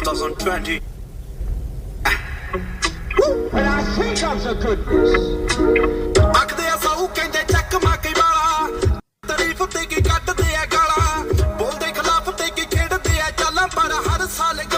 2020. And I think of the goodness. ਆਖਦੇ ਆ ਸਾਊ ਕਹਿੰਦੇ ਚੱਕ ਮਾਕੇ ਵਾਲਾ ਤਾਰੀਫ ਤੇ ਕੀ ਕੱਟਦੇ ਆ ਗਾਲਾਂ ਬੋਲਦੇ ਖਿਲਾਫ ਤੇ ਕੀ ਖੇਡਦੇ ਆ ਚਾਲਾਂ ਪਰ ਹਰ ਸਾਲ